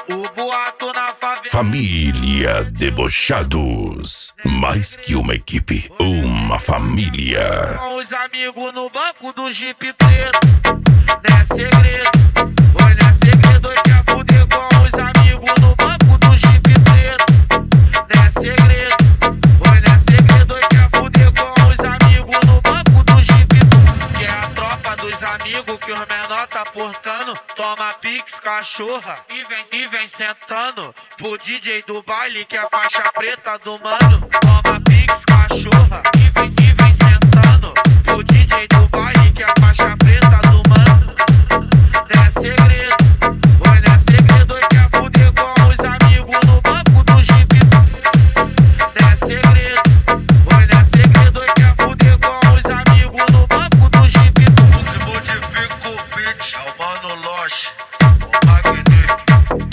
O boato na favela. Família Debochados. Mais que uma equipe, uma família. Com os amigos no banco do Jeep preto. Não é segredo, oi, não é segredo. Oi, quer fuder com os amigos no banco do Jeep preto. Não é segredo, oi, não é segredo. Oi, quer fuder com os amigos no banco do Jeep preto. Que é a tropa dos amigos que os menor tá portando. Toma pix, cachorra e vem sentando pro DJ do baile que é a faixa preta do mano. Toma pix, cachorra e vem sentando pro DJ do baile que é a faixa preta do mano. Não é segredo, oi, não é segredo. Oi, quer fuder com os amigos no banco do Jeep. Não é segredo, oi, não é segredo. Oi, quer fuder com os amigos no banco do Jeep. O que modifica o beat é o Mano Loche, o magnífico.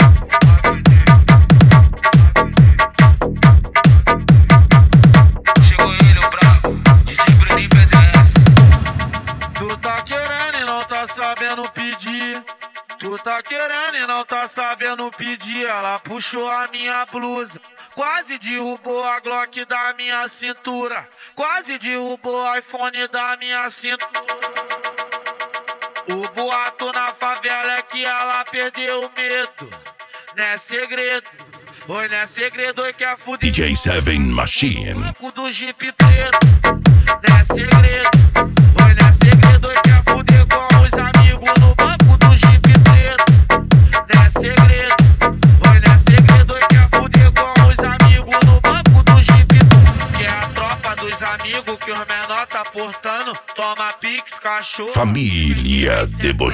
Chegou ele, o brabo, DJ Bruninho presença. Tu tá querendo e não tá sabendo pedir. Tu tá querendo e não tá sabendo pedir. Ela puxou a minha blusa, quase derrubou a Glock da minha cintura, quase derrubou o iPhone da minha cintura. O boato na favela é que ela perdeu o medo. Não é segredo, oi, não é segredo. Oi, quer fuder DJ Seven Machine. banco do Jeep preto. Não é segredo, oi, não é segredo. Oi, quer fuder com os amigos no banco do Jeep preto. Não é segredo, oi, não é segredo. Oi, quer fuder com os amigos no banco do Jeep. Que é a tropa dos amigos que os menor tá portando. Toma pix, cachorro. Família O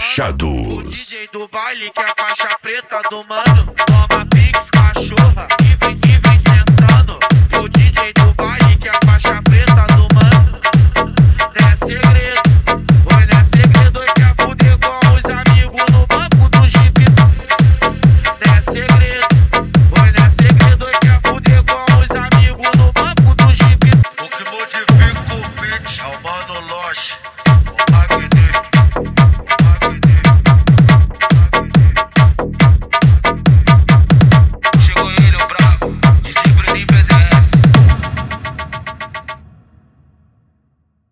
Debochados. DJ do baile que é a faixa preta do mano. Toma pix, cachorra e